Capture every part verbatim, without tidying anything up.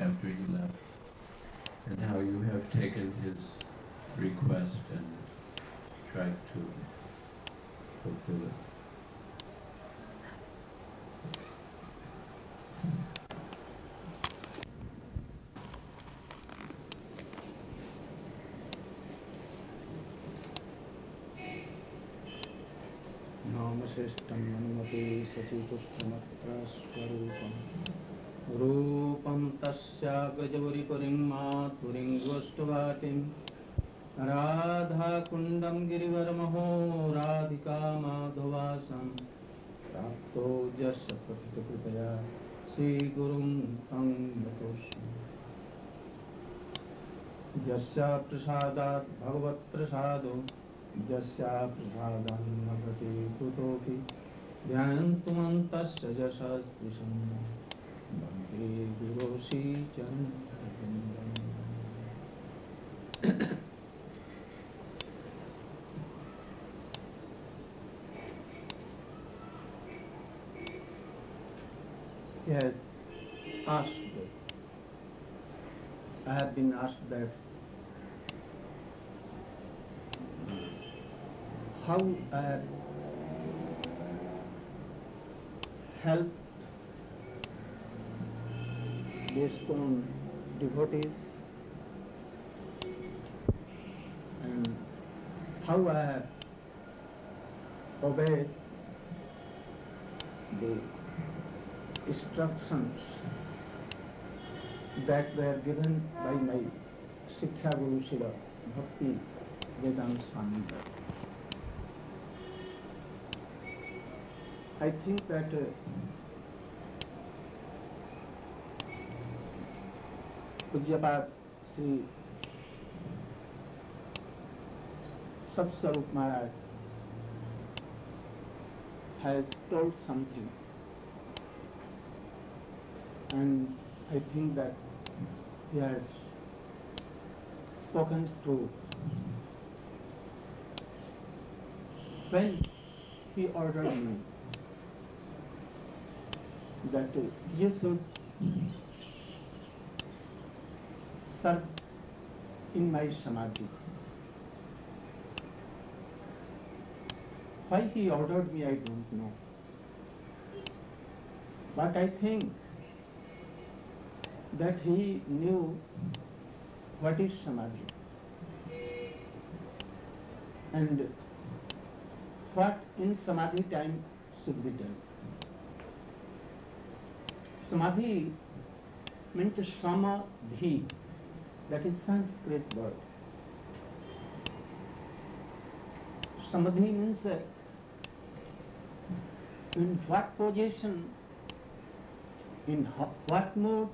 after he left, and how you have taken his request and tried to fulfill it. नामश्रेष्ठं मनुमते शचीपुत्रमत्र स्वरूपम् रूपं तस्याग्रजौरिपुरीं माधुरीं राधाकुण्डं गिरिवरमहो राधिका माधवासं प्राप्तो यस्य पतितकृपया श्रीगुरुं तं नतोऽस्मि यस्य प्रसादात् भगवत्प्रसादो यस्य प्रसादान्न प्रतिकुतोऽपि ध्यायन्तुमन्तस्य यशस्पृशं वन्दे गुरो श्रीचरणं। He has asked, I have been asked that how I have helped the ISKCON devotees and how I have obeyed the instructions that were given by my Siksha Guru Srila Bhakti Vedanta Swami. I think that uh, Pujyapat Sri Satswarup Maharaj has told something, and I think that he has spoken true. When he ordered me that uh, you should serve in my samadhi. Why he ordered me, I don't know. But I think that he knew what is samadhi and what in samadhi time should be done. Samadhi means samadhi, that is Sanskrit word. Samadhi means uh, in what position, in what mood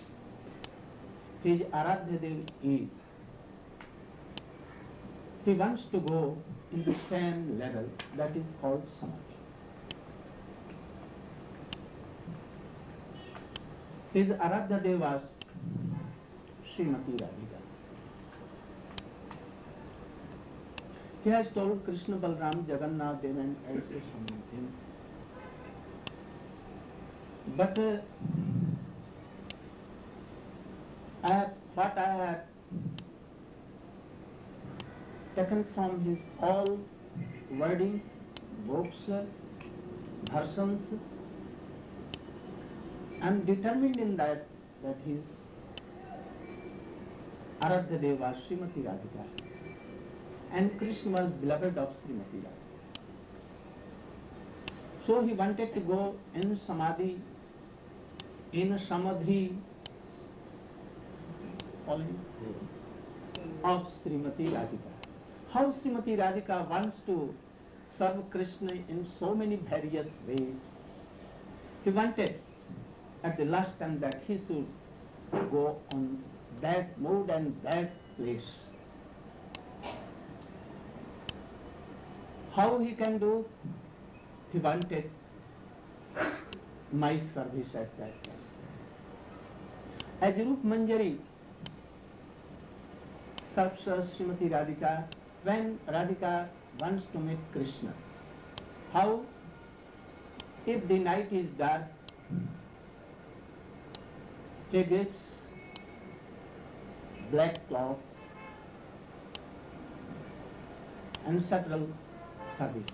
his Aradhya Dev is. He wants to go in the same level, that is called samadhi. His Aradhya Dev was Srimati Radhika. He has told Krishna, Balram, Jagannath, Dev and also something. But uh, I have, what I have taken from his all wordings, books, versions, I am determined in that that his Aradhya Dev was Srimati Radhika and Krishna was beloved of Srimati Radhika. So he wanted to go in samadhi, in samadhi following of Srimati Radhika. How Srimati Radhika wants to serve Krishna in so many various ways. He wanted at the last time that he should go on that mood and that place. How he can do? He wanted my service at that time. As Rup Manjari serves Srimati Radhika when Radhika wants to meet Krishna. How? If the night is dark, he gives black cloths, and several services.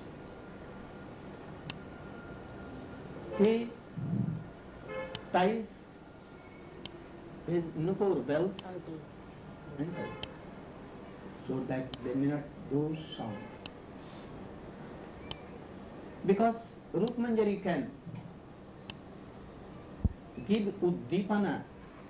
He ties his nupur bells ankle so that they may not do sound. Because Rup Manjari can give uddipana,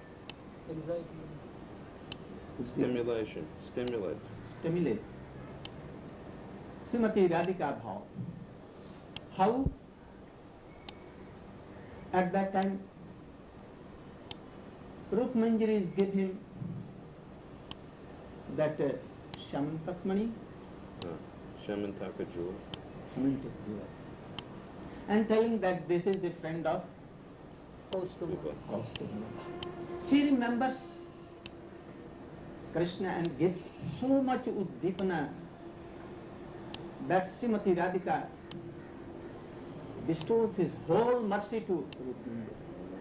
Stimulation, stimulate. stimulate. Srimati Radhika Bhav. How at that time Rup Manjari give him that uh, Shamantakmani, Uh, Shamantaka jewel. Shamantak jewel, and telling that this is the friend of Rupa. Kaustubha. He remembers Krishna and gives so much uddipana that Srimati Radhika bestows his whole mercy to Rup Manjari.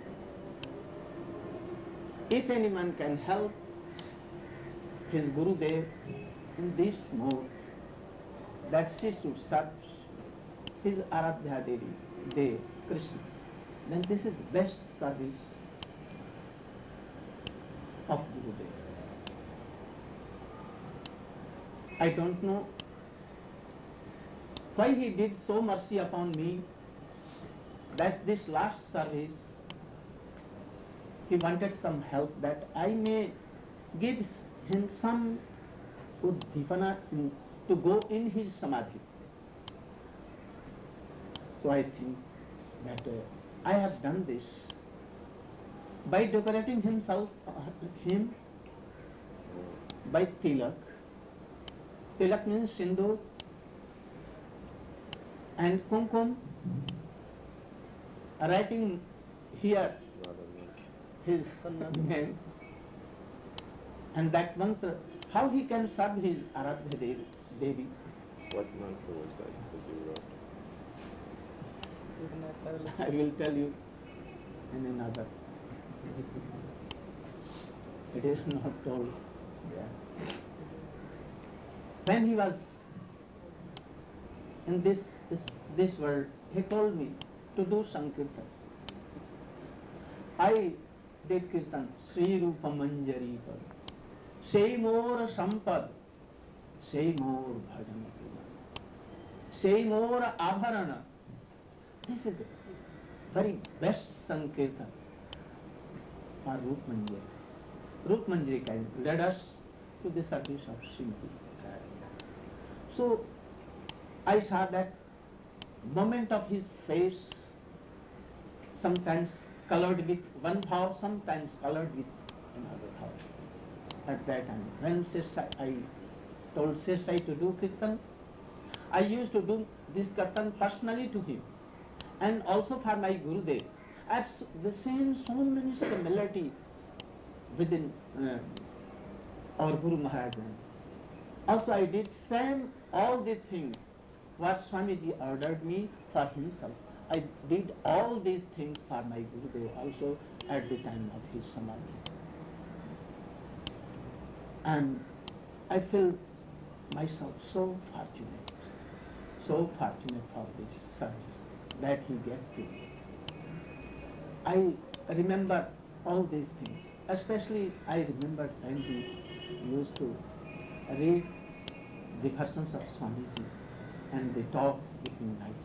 If anyone can help his Gurudev in this mode, that she should serve his Aradhya Devi, Dev, Krishna, then this is the best service of Gurudev. I don't know why he did so mercy upon me that this last service he wanted some help that I may give him some uddipana in, to go in his samadhi. So I think that uh, I have done this by decorating himself, uh, him by tilak. Tilak means sindoor and kumkum, writing here his name and that mantra, how he can serve his Aradhya Devi. Devi. What mantra was that that you wrote? I will tell you in another. It is not told. Yeah. When he was in this, this this world, he told me to do Sankirtan. I did Kirtan, Sri Rupa Manjari Pad, Sei Mor Sampad, Sei Mor Bhajan, Sei Mor Abharana. This is the very best Sankirtan for Rup Manjari. Rup Manjari can lead us to the service of Srimati. So I saw that moment of his face, sometimes colored with one bhav, sometimes colored with another bhav. At that time, when Sesai, I told Sesai to do Kirtan, I used to do this Kirtan personally to him and also for my Gurudev. At the same, so many similarity within uh, our Guru Maharaj. Also I did same all the things what Swamiji ordered me for himself. I did all these things for my Gurudev also at the time of his Samadhi. And I feel myself so fortunate, so fortunate for this service that he gave to me. I remember all these things. Especially I remember when he used to read the versions of Swamiji and the talks between nights.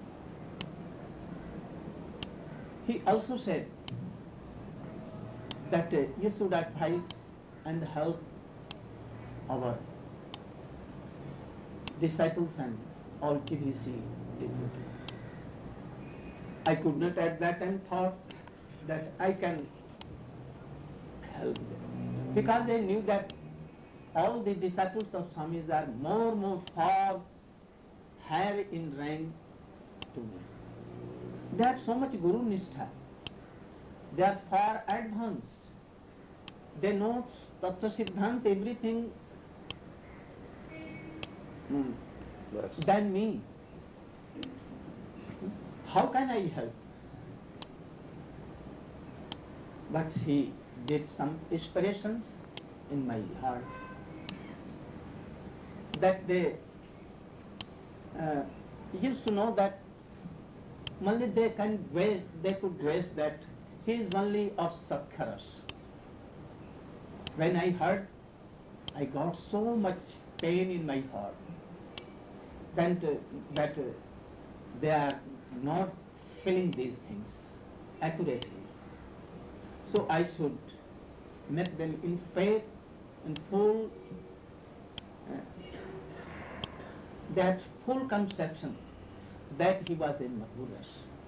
He also said that uh, you should advise and help our disciples and all T V C devotees. I could not at that time thought that I can help them, because I knew that all the disciples of Swami's are more more far higher in rank to me. They have so much Guru Nishtha. They are far advanced. They know Tattva Siddhant, everything mm, Less. than me. How can I help? But he did some inspirations in my heart that they uh, used to know that only they can waste, they could waste that he is only of Sakharas. When I heard, I got so much pain in my heart that, uh, that uh, they are not feeling these things accurately. So I should make them in faith and full, uh, that full conception that he was in Madhuras.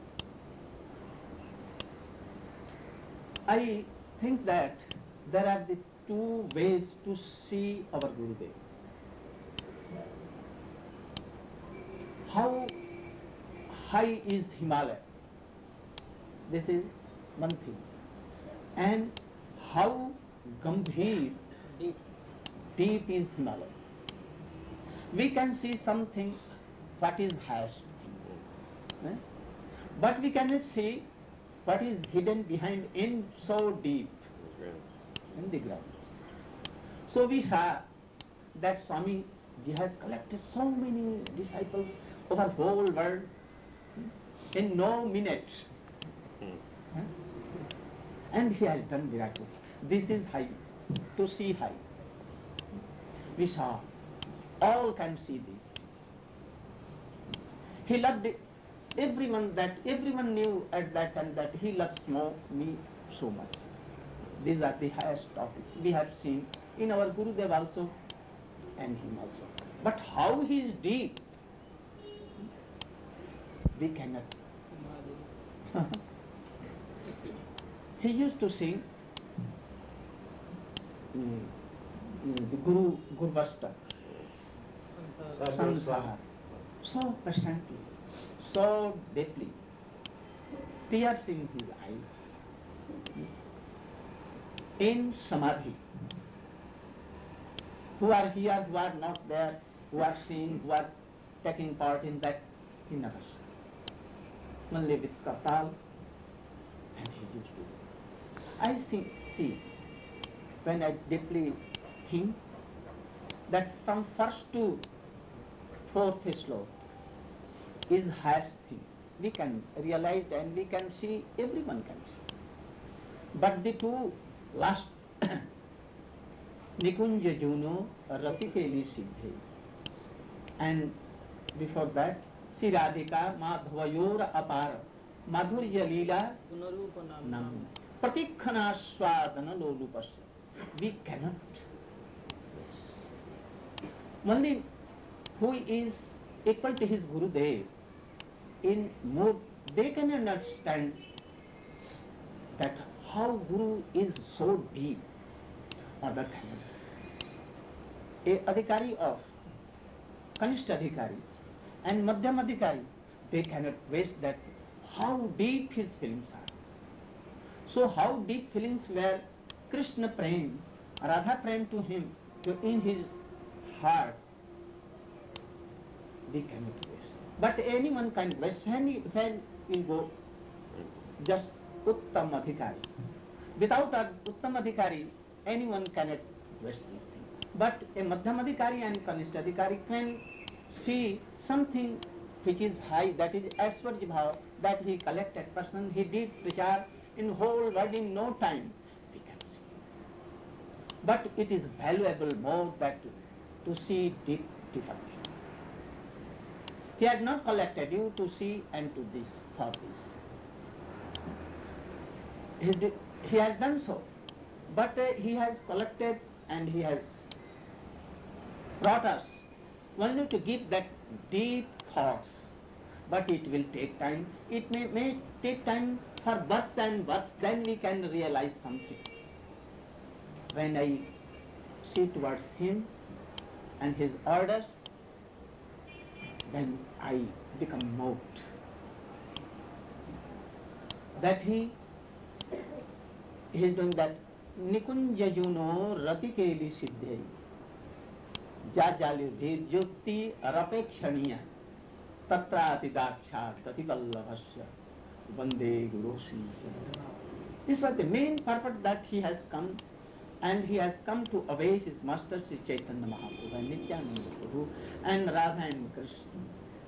I think that there are the two ways to see our Gurudev. How high is Himalaya? This is one thing. And how Gambhir, Deep. deep is Himalaya. We can see something what is highest thing, eh? But we cannot see what is hidden behind in so deep in the ground. So we saw that Swami Ji has collected so many disciples over the whole world in no minute. Eh? And he has done miracles. This is high, to see high. We saw, all can see these things. He loved everyone, that everyone knew at that time that he loves more me so much. These are the highest topics we have seen in our Gurudev also and him also. But how he is deep, we cannot. He used to sing mm, mm, the Guru Gurvasta, Sansar, so patiently, so deeply, tears in his eyes, in Samadhi. Who are here, who are not there, who are seeing, who are taking part in that, he never saw. Only with Kartal, and he used to do. I think, see, when I deeply think that from first to fourth slope is highest things. We can realize and we can see, everyone can see. But the two last, Nikunja Juno, Ratikeli Siddhi, and before that, Sri Radhika Madhavayor Apara, Madhurya Leela Nam, Pratikhana Swadana Lolupasya. We cannot. Only who is equal to his Gurudev in mood, they can understand that how Guru is so deep. Other a adhikari of Kanishta adhikari and Madhyam adhikari, they cannot waste that how deep his feelings are. So how deep feelings were Krishna praying, Radha praying to him, to in his heart, they cannot waste. But anyone can waste when he, when you go just Uttam adhikari. Without a Uttam adhikari, anyone cannot waste this thing. But a Madhyam adhikari and Kanishta adhikari can see something which is high, that is Aishwarya Bhava, that he collected person, he did prachar in whole world in no time, we can see. But it is valuable more that to see deep differences. He had not collected you to see and to this, for this. He, did, he has done so, but uh, he has collected and he has brought us only to give that deep thoughts. But it will take time. It may, may take time for births and births, then we can realize something. When I see towards him and his orders, then I become moved. That he, he is doing that Nikunja Juno Ratikeli Siddhi Jajali Jyukti Rapekshaniya Tatrati Daksha Tatikallavasya Vande Guru Sri. This was the main purpose that he has come and he has come to obey his master Sri Chaitanya Mahaprabhu and Nityananda Prabhu and Radha and Krishna.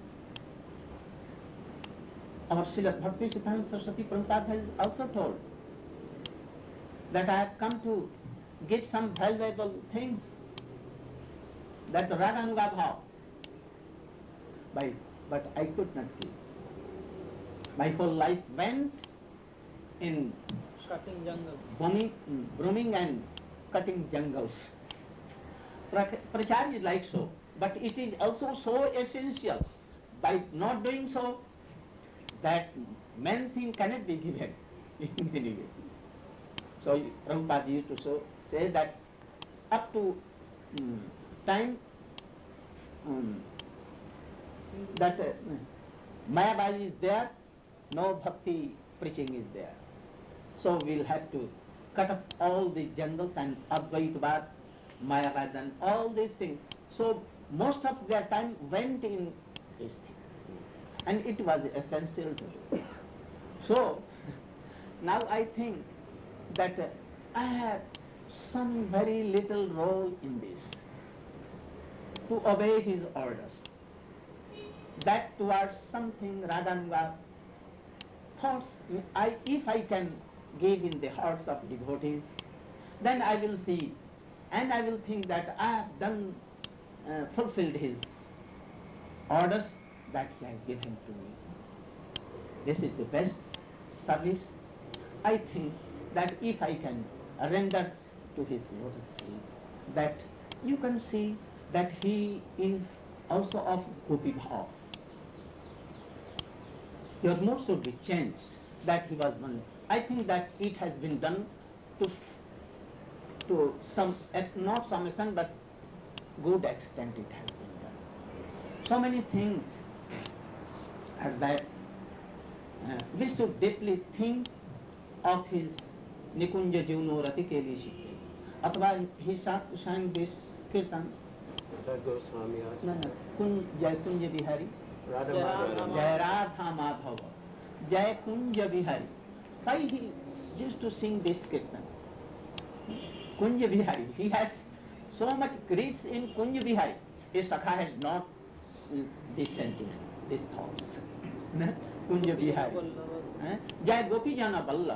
Our Srila Bhakti Siddhanta Saraswati Prabhupada has also told that I have come to give some valuable things, that Radhanuga Bhav, by, but I could not give. My whole life went in cutting jungle. booming, brooming and cutting jungles. Pra- Prachar is like so, but it is also so essential. By not doing so, that main thing cannot be given in any way. So Prabhupada used to so, say that up to um, time um, that uh, Mayabhaji is there, no bhakti preaching is there. So we'll have to cut up all the jungles and Advaitavad, Mayavad and all these things. So most of their time went in this thing. And it was essential to do. So now I think that uh, I have some very little role in this, to obey his orders. That towards something Radhanuga thoughts, I, if I can give in the hearts of devotees, then I will see and I will think that I have done, uh, fulfilled his orders that he has given to me. This is the best service. I think that if I can render to his lotus feet, that you can see that he is also of Gopi Bhav. Your mood should be changed, that he was one. I think that it has been done to to some, ex not some extent, but good extent it has been done. So many things are that uh, we should deeply think of his Nikunja Jivno Rati Keli Shikhe. Athva he sang this kirtan. Sad Goswami asked. No, no. Kun Jai Kunja Bihari. Radha Jai Madhava. Radha Jai Radha Madhava. Jai Kunja Bihari. Why he used to sing this kirtan? Kunja Bihari. He has so much credits in Kunja Bihari. His Sakha has not mm, this sentiment, these thoughts. Kunja Bihari. Eh? Jai Gopi Jana Vallabh.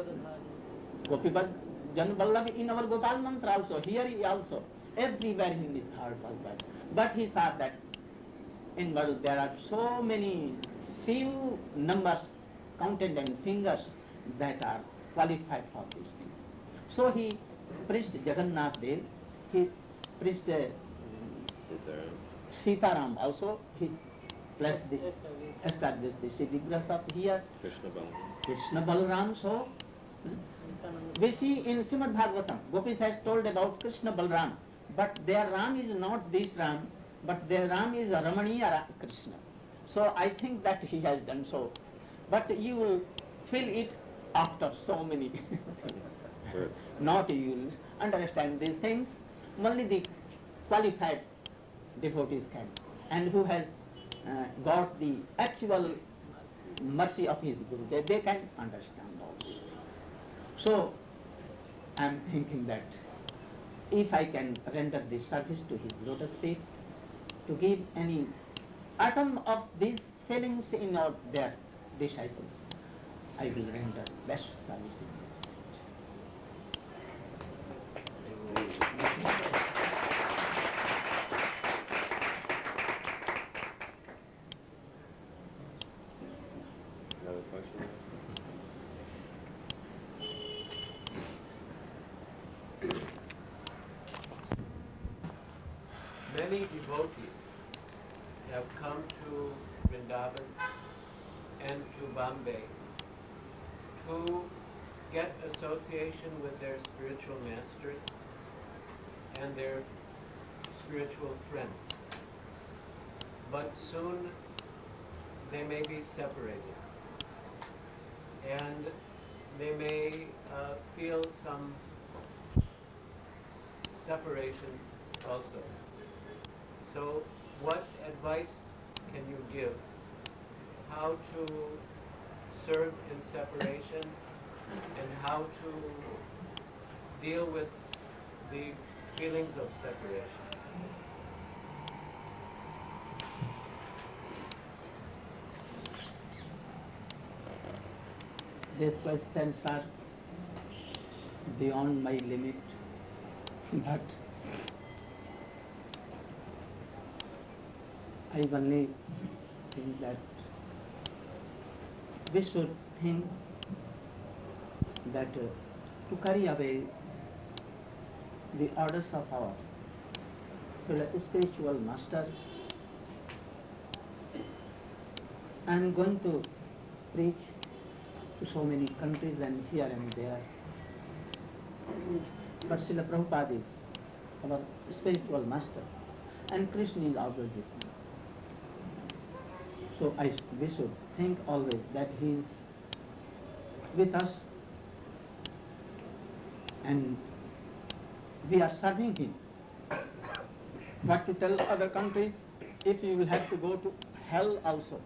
Gopi Jana Vallabh in our Gopal mantra also. Here he also. Everywhere in his heart was that. But he saw that in world there are so many few numbers counted and fingers that are qualified for these things. So he preached Jagannath Dev, he preached uh, Sitaram. Sitaram also, he blessed the, established the Siddhigrahas of here, Krishna Balaram. Krishna Balaram. So we see in Srimad Bhagavatam, Gopis has told about Krishna Balaram, but their Ram is not this Ram, but their Ram is a Ramaniya Ra- Krishna. So I think that he has done so. But you will feel it after so many Births. not you will understand these things. Only the qualified devotees can, and who has uh, got the actual mercy of his Guru, they, they can understand all these things. So I am thinking that if I can render this service to his lotus feet, to give any atom of these feelings in our, their disciples, I will render best service in this way. Another question? Many devotees have come to Vrindavan and to Bombay to get association with their spiritual masters and their spiritual friends. But soon they may be separated, and they may uh, feel some separation also. So what advice can you give how to serve in separation and how to deal with the feelings of separation. These questions are beyond my limit, but I only think that we should think that uh, to carry away the orders of our so the spiritual master, I am going to preach to so many countries and here and there. But Srila Prabhupada is our spiritual master and Krishna is always with me. So I, we should think always that he is with us and we are serving him. What to tell other countries if you will have to go to hell also.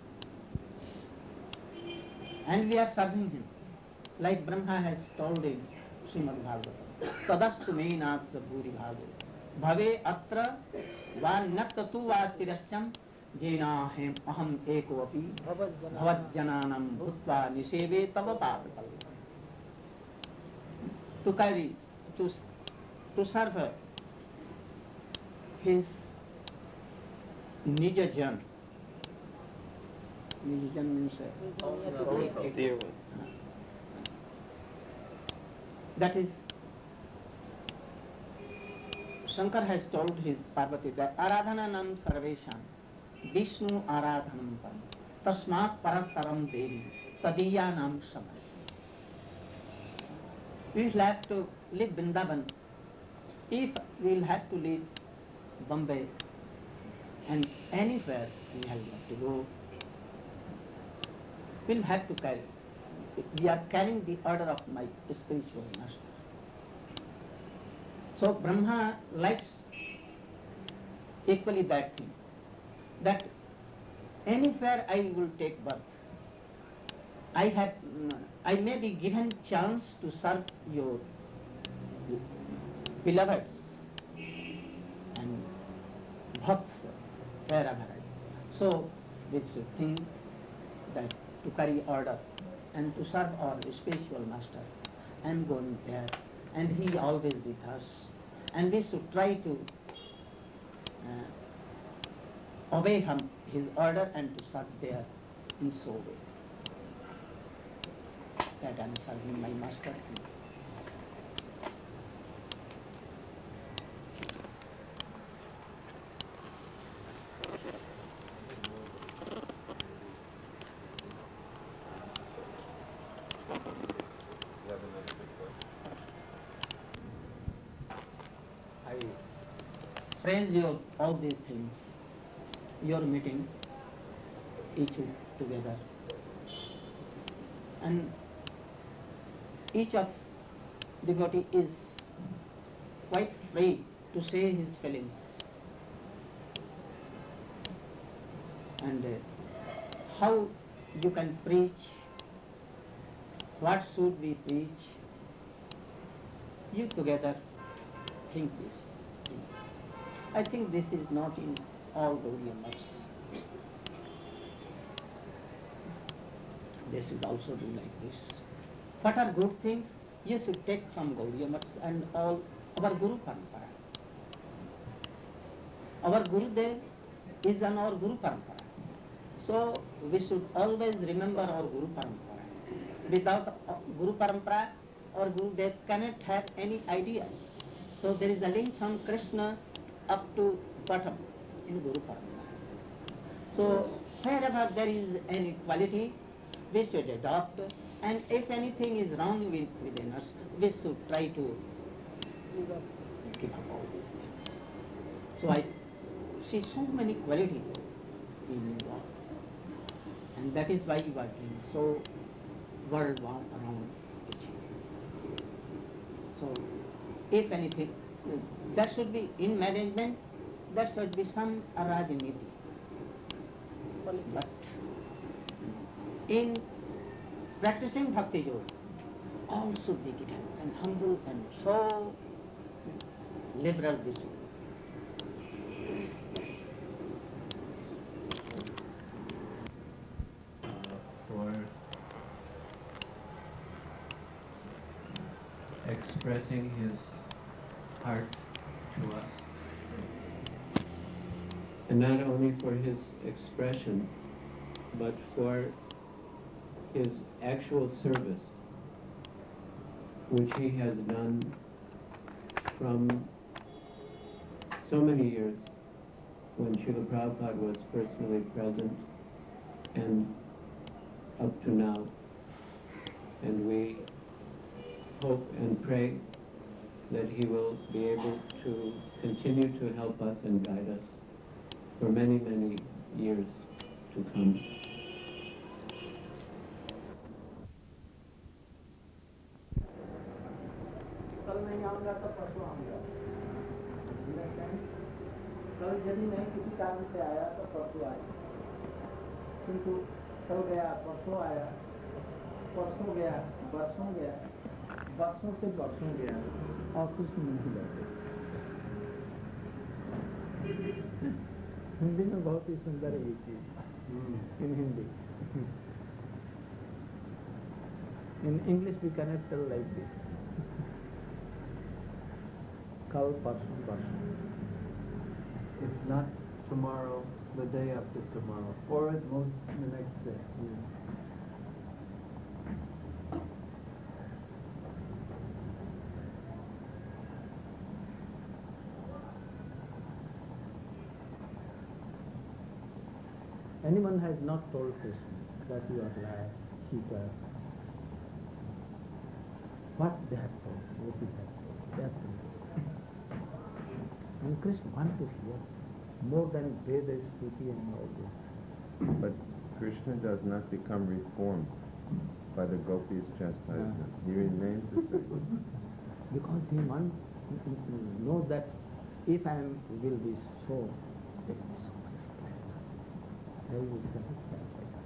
And we are serving him. Like Brahma has told in Srimad Bhagavatam, Tadastu me natsa bhuri bhage, bhave atra va nattatu va chirasyam jena hem aham eko api bhavat jananam bhutva niseve tava papakal. To carry, to, to serve his Nijajan. Nijajan means uh, Dear ones. that is, Shankar has told his Parvati that Aradhananam Sarvesham Vishnu Aradhanam Param Tasmat Parataram Devi Tadiyanam Samas. We will have to leave Vrindavan. If we will have to leave Bombay and anywhere we have to go, we will have to carry. We are carrying the order of my spiritual master. So Brahma likes equally that thing, that anywhere I will take birth, I have, I may be given chance to serve your beloveds and bhakts wherever I go. So we should think that to carry order and to serve our spiritual master, I am going there and he always with us, and we should try to uh, obey him, his order and to serve there in so way that I am serving my master. I praise you all these things, your meetings, each together, and each of devotee is quite free to say his feelings, and uh, how you can preach, what should we preach, you together think this. I think this is not in all Gaudiya maths. They should also do like this. What are good things you should take from Gaudiya maths and all our Guru Parampara. Our Gurudev is on our Guru Parampara. So we should always remember our Guru Parampara. Without Guru Parampara, our Gurudev cannot have any idea. So there is a link from Krishna up to bottom in Guru Parampara. So wherever there is any quality, we should adopt, and if anything is wrong with, within us, we should try to give up all these things. So I see so many qualities in you all, and that is why you are doing so world around teaching. So if anything, that should be in management, that should be some Rajniti. But in practicing Bhakti Yoga, all should be given and humble and so liberal vision. uh, for expressing his heart to us. And not only for his expression, but for his actual service, which he has done from so many years when Srila Prabhupada was personally present and up to now. And we hope and pray that he will be able to continue to help us and guide us for many, many years to come. कल नहीं आऊँगा तो परसों आऊँगा। कल यदि नहीं किसी कारण से आया तो परसों आया, किंतु कल गया, परसों आया, परसों गया, बरसों गया, बरसों से बरसों गया, ऑफिस में नहीं जाते। हिंदी में बहुत ही सुंदर है ये चीज, इन Hindi. In English we cannot tell like this. Kal, parson, parson. If not tomorrow, the day after tomorrow, or at most the next day. Anyone has not told Krishna that you are liar, cheater. What they have told, what they have told, they have told. And Krishna wants to hear more than Veda, Shruti and all this. But Krishna does not become reformed by the gopis' chastisement. He remains the same. Because he wants to know that if I am, will be so, there will be so much pleasure. I will be satisfied by that.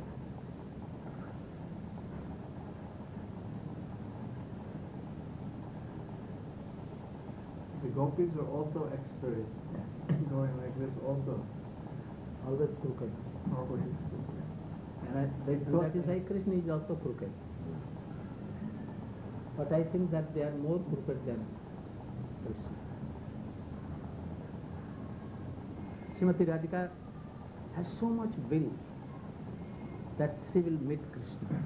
The gopis are also experts, going like this also. Always crooked. Always. And, I, they and that is why Krishna is also crooked. But I think that they are more crooked than Krishna. Srimati Radhika has so much will that she will meet Krishna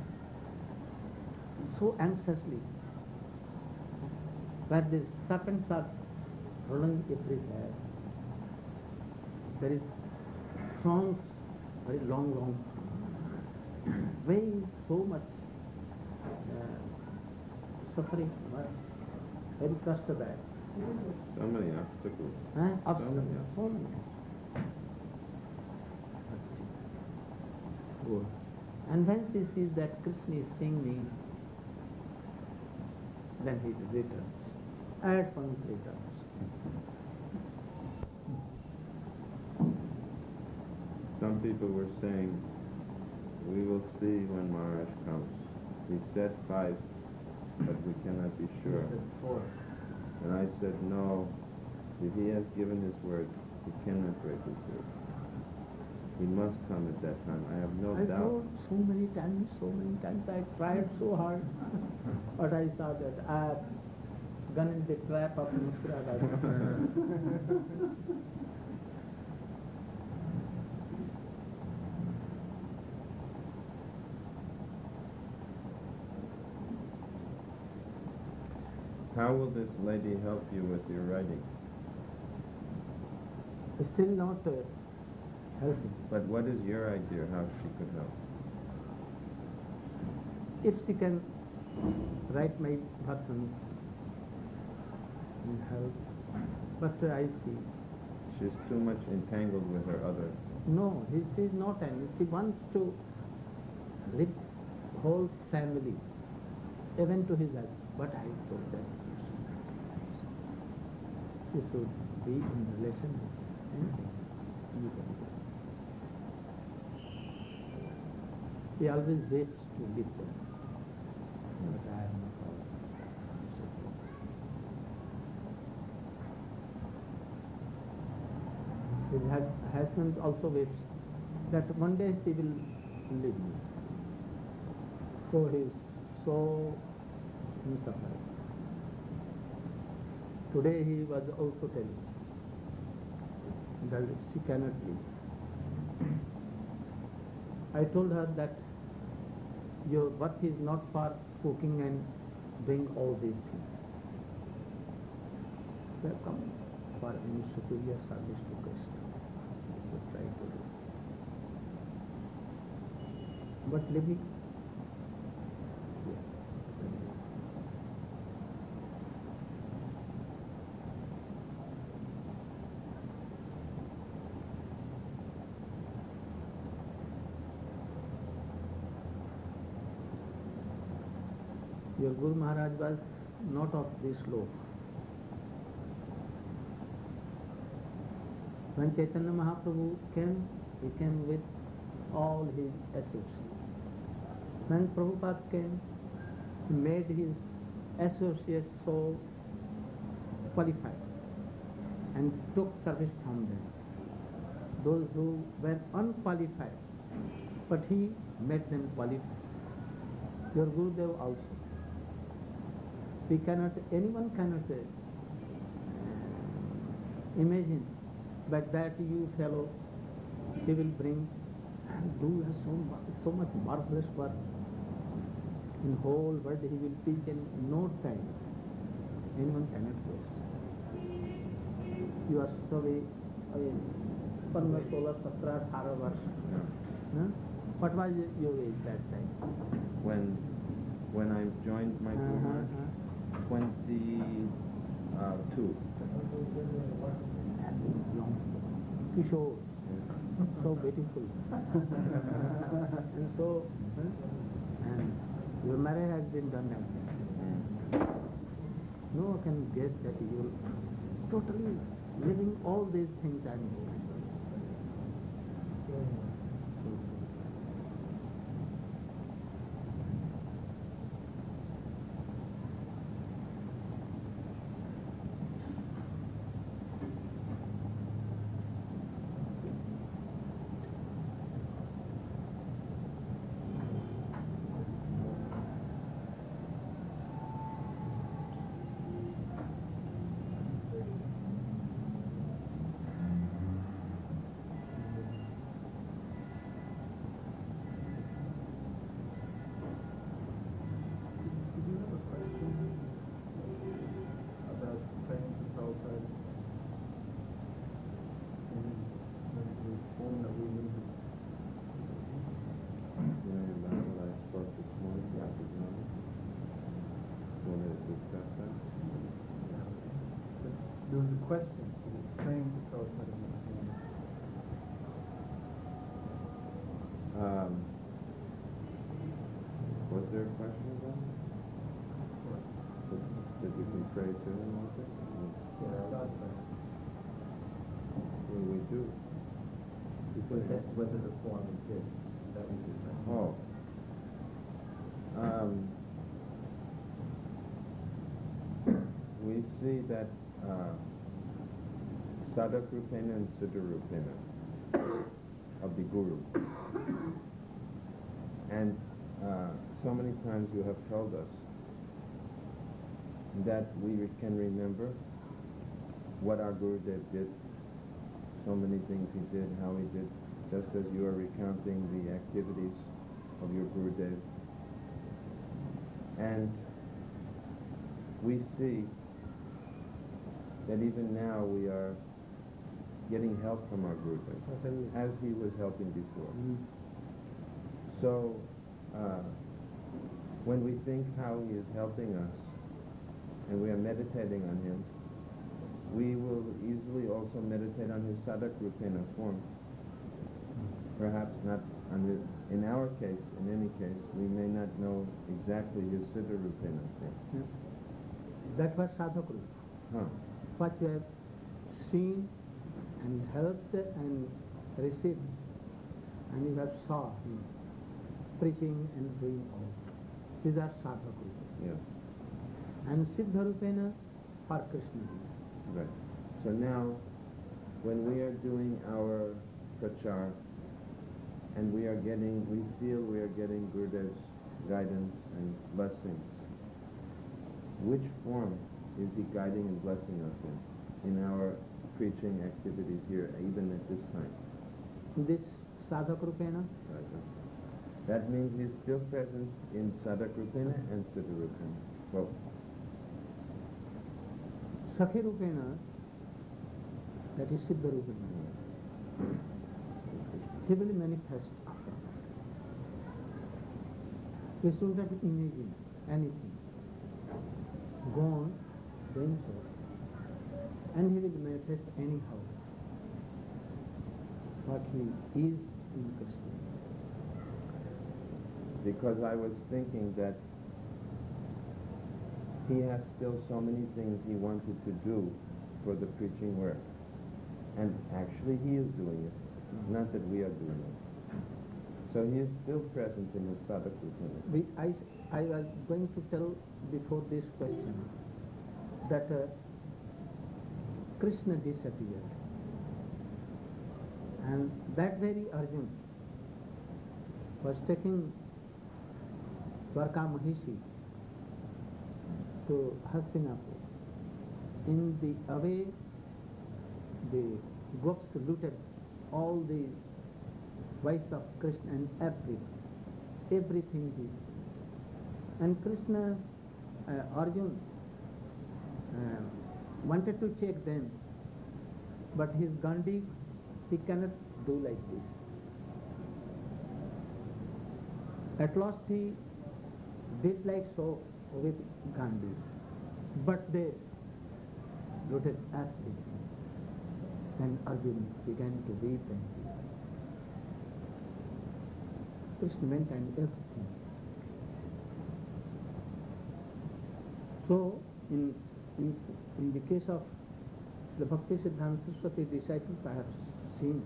so anxiously, where the serpents are running everywhere. There is songs, very long, long songs, very so much uh, suffering, very kashta bad. So many obstacles. Huh? So Obstacles, many so many obstacles. Let's see. Good. And when she sees that Krishna is singing, then he returns. At once returns. Some people were saying, we will see when Maharaj comes. He said five, but we cannot be sure. Four. And I said, no, if he has given his word, he cannot break his word. He must come at that time. I have no I doubt. thought so many times, so many times, I tried so hard, but I saw that I have gone in the trap of Muskurada. How will this lady help you with your writing? Still not uh, helping. But what is your idea how she could help? If she can write my bhattans and help, but uh, I see. She's too much entangled with her other. No, he, she is not angry. She wants to live whole family, even to his husband. But I told that she should be in relation with anything. You can do. He always waits to live there. But I have no power. has, husband also wishes that one day she will leave me. So he is so in suffering. Today he was also telling that she cannot leave. I told her that your work is not for cooking and doing all these things. You have come for any superior service to Krishna. You should try to do. But living, yes. Your Guru Maharaj was not of this loaf. When Chaitanya Mahaprabhu came, he came with all his associates. When Prabhupada came, he made his associates so qualified and took service from them. Those who were unqualified, but he made them qualified. Your Gurudev also. We cannot, anyone cannot uh, imagine but that you fellow, he will bring and do so, so much marvelous work. In whole world he will teach in no time. Anyone cannot guess. You are so very, Panna Sola Satra Thara Varsha. What was your age that time? When when I joined my Guru Uh-huh, Maharaj, uh-huh. twenty-two. Young, Kishore, so beautiful. And so, huh? And your marriage has been done now. No one can guess that you are totally living all these things and There was a question. He was praying to Prabhupada. Um, was there a question about it? That, that you can pray to him also? Yeah, God bless. Well, we do. Whether, whether the form exists. That was his question. Oh. Um, we see that uh, Sadak Rupena and Siddha Rupena of the Guru. And uh, so many times you have told us that we re- can remember what our Gurudev did, so many things he did, how he did, just as you are recounting the activities of your Gurudev. And we see that even now we are getting help from our Gurudev, as he was helping before. Mm. So, uh, when we think how he is helping us, and we are meditating on him, we will easily also meditate on his Sadak Rupena form. Perhaps not on his, in our case, in any case, we may not know exactly his Siddha Rupena form. Yeah. That was Sadhak Rupa. Huh. What you have seen and helped and received, and you have saw him preaching and doing all. These are Sadhak Rupa. Yes. And Siddha Rupena for Krishna. Right. So now when we are doing our prachar and we are getting, we feel we are getting Gurudev's guidance and blessings, which form is he guiding and blessing us in, in our preaching activities here, even at this time? This sadhak rupena, That means he's still present in sadhak rupena and siddha rupena, both. sakhi rupena, that is siddha rupena. He will manifest after that. We should not imagine anything. Go on doing so, and he will manifest anyhow what he is in Krishna. Because I was thinking that he has still so many things he wanted to do for the preaching work. And actually he is doing it, not that we are doing it. So he is still present in the sadhak rupena. We, I, I was going to tell before this question that uh, Krishna disappeared. And that very Arjuna was taking Dwarka Mahishi to Hastinapur. In the away, the Gops looted all the wives of Krishna and everything, everything he. And Krishna, uh, Arjuna, uh, wanted to check them, but his Gandhi, he cannot do like this. At last he did like so with Gandhi, but they looted everything. And Arjuna began to weep and Krishna went and everything. So, in, in, in the case of the Bhakti Siddhanta Saraswati disciples, I have seen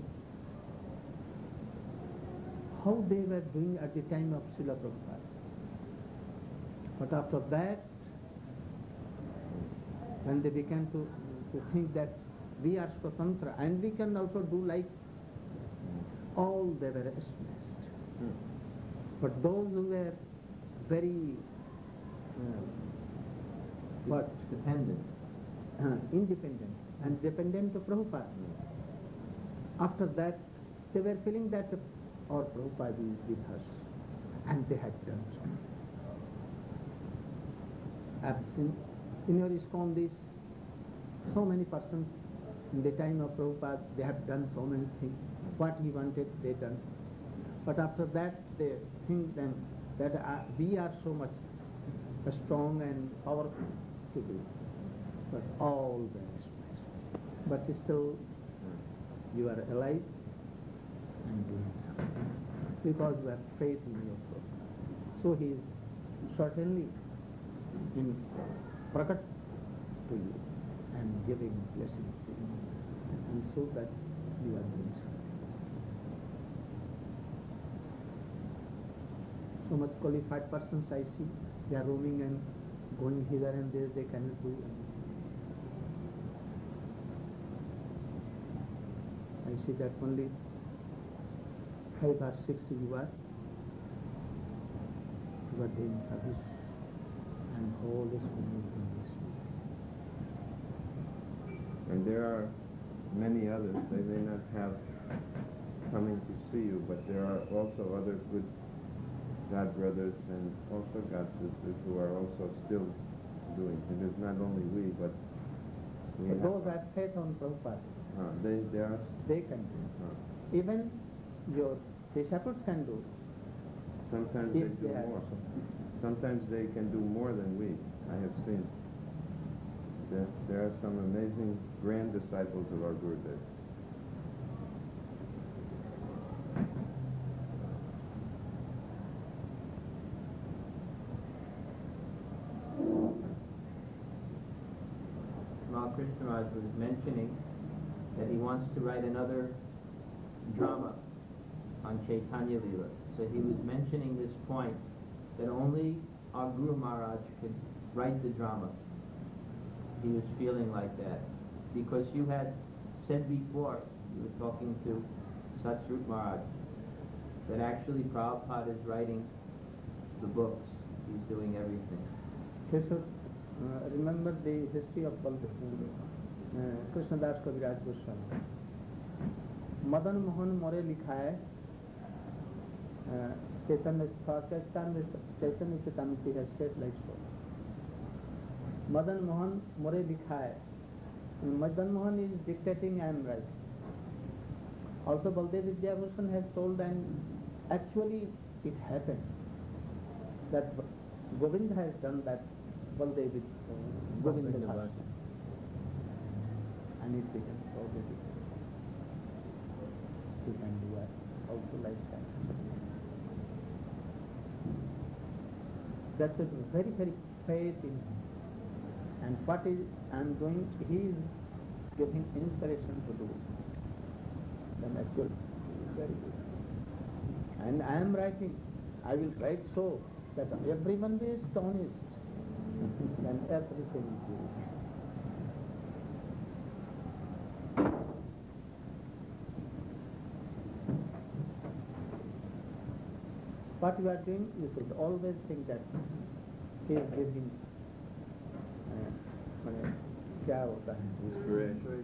how they were doing at the time of Srila Prabhupada. But after that, when they began to, to think that we are Swatantra and we can also do like, all they were smashed. Hmm. But those who were very uh, what? Dependent. Uh, independent and dependent to Prabhupada. After that, they were feeling that our Prabhupada is with us, and they had done so. I've seen in your ISKCON this, so many persons in the time of Prabhupada, they have done so many things. What he wanted, they done. But after that, they think then that uh, we are so much strong and powerful to do. But all were smashed. But still, you are alive and doing something because you have faith in your Prabhupada. So he is certainly in prakat to you and giving blessings to you, and so that you are doing something. So much qualified persons I see, they are roaming and going hither and there, they cannot do anything. I see that only five or six you are, you are doing service and whole is doing this. And there are many others. They may not have coming to see you, but there are also other good God brothers and also God sisters who are also still doing. It is not only we, but we But have, those have faith on Prabhupada, uh, they, they are, they can do. uh, Even your disciples can do. sometimes If they do they have more. some. Sometimes they can do more than we. I have seen. There, there are some amazing grand disciples of our Gurudev. Krishna Maharaj was mentioning that he wants to write another drama on Chaitanya Leela. So he was mentioning this point that only our Guru Maharaj could write the drama. He was feeling like that because you had said before, you were talking to Satsrup Maharaj, that actually Prabhupada is writing the books. He's doing everything. He should uh, remember the history of Baldev, uh, Krishnadas Kaviraj Goswami. Madan Mohan More लिखा है चैतन्य चैतन्य चैतन्य चैतन्य has said like so. Madan Mohan More लिखा है. Madan Mohan is dictating, I am right. Also Baldev Vidyabhushan has told, and actually it happened that Govind has done that Baldev with uh, Govinda Bhasha. And it becomes so difficult. You can do that also like that. That's a very, very faith in him. And what is I am doing, he is giving inspiration to do. Then actually very good. And I am writing, I will write so that everyone will be astonished. Then everything is good. What you are doing, you should always think that he is giving uh, क्या होता है? Inspiration.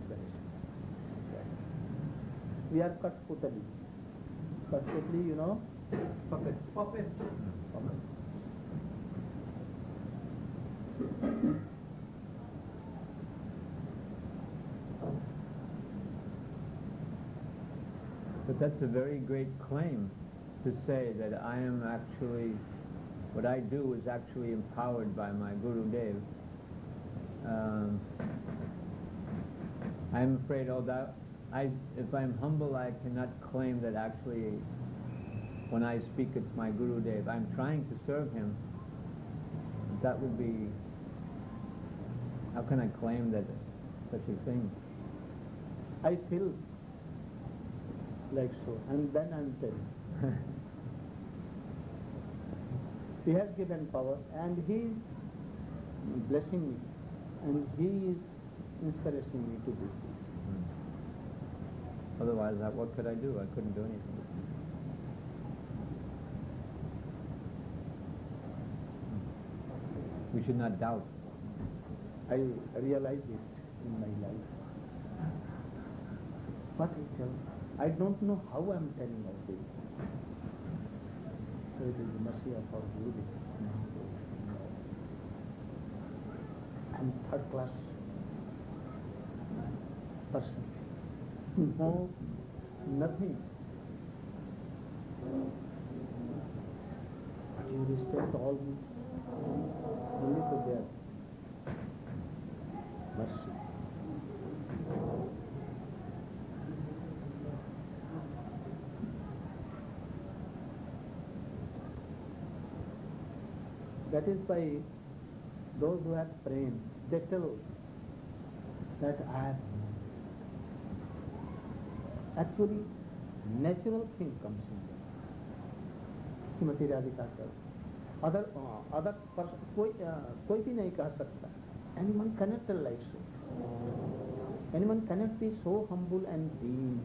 We are Kathputali. Kathputali, you know? Puppet. Puppet. Puppet. But that's a very great claim to say that I am actually, what I do is actually empowered by my Guru Dev. Um, I'm afraid, oh, that I, if I'm humble, I cannot claim that actually when I speak it's my Guru Dev. I'm trying to serve him. That would be, how can I claim that such a thing? I feel like so, and then I'm telling. He has given power, and he is blessing me, and he is encouraging me to do this. Hmm. Otherwise, I, what could I do? I couldn't do anything. We should not doubt. I realize it in my life. What I tell, I don't know how I am telling all this. So it is the mercy of our Guru. I am third class person. No, nothing. But you respect all me only for their mercy. That is why those who have prayed, they tell that I have actually natural thing comes in them. Srimati Radhika tells. Other uh, other person, कोई uh, कोई भी नहीं कह सकता. Anyone cannot tell like so. Anyone cannot be so humble and deep.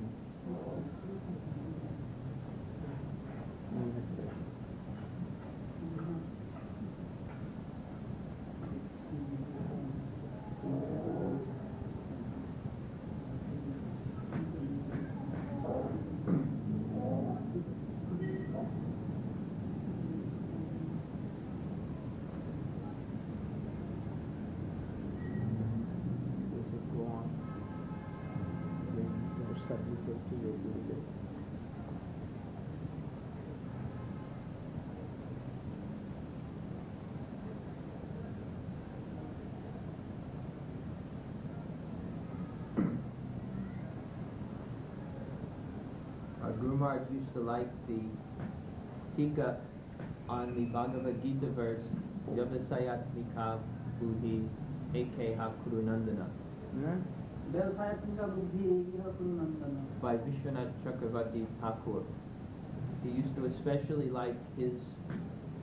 Guru Maharaj used to like the tika on the Bhagavad Gita verse, Vyavasayatmika Buddhi Ekeha Kurunandana, by Vishwanath Chakravarti Thakur. He used to especially like his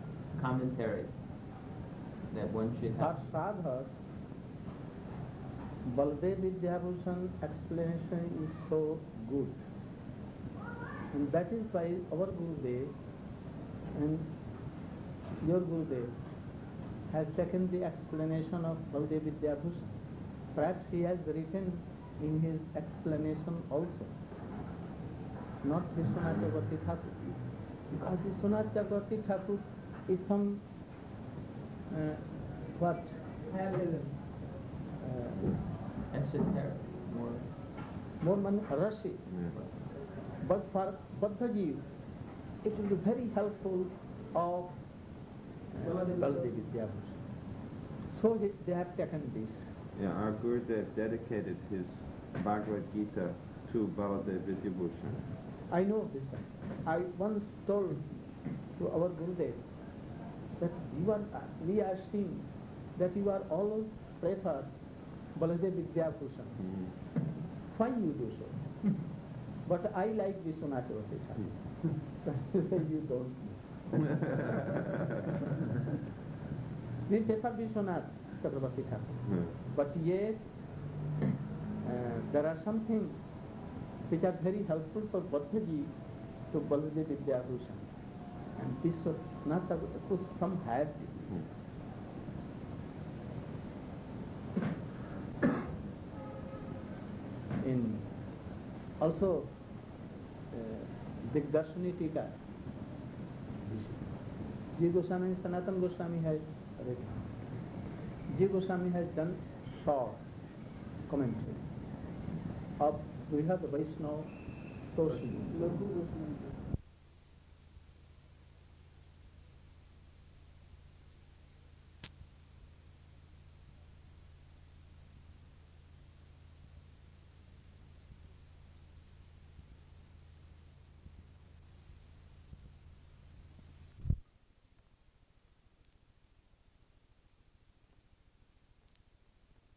commentary, that one should have. For sadhak, Baladev Vidyabhushan explanation is so good. And that is why our Gurudev and your Gurudev has taken the explanation of Baladev Vidyabhushan. Perhaps he has written in his explanation also, not Vishwanath Chakravarti Thakur. Because Vishwanath Chakravarti Thakur is some, uh, what? Uh, Esoteric, more. more man Rashi. Yeah. But for Baddhaji, it will be very helpful of uh, Baladev Vidyabhushan. So he, they have taken this. Yeah, our Gurudev dedicated his Bhagavad Gita to Baladev Vidyabhushan. I know this one. I once told to our Gurudev that you are, uh, we are seeing that you are always prefer Baladev Vidyabhushan. Mm. Why you do so? But I like Vishwanath Chakravarti Thakur. That is why you don't. We prefer Vishwanath Chakravarti Thakur. Mm. But yet, uh, there are some things which are very helpful for Baddhaji to Baladev Vidyabhushan. And Vishwanath Thakur, some have it. Mm. In also uh, Digdarshani Tika, Ji Goswami, Sanatana Goswami has written. Ji Goswami has done short commentary of Brihad Vaishnava Toshini.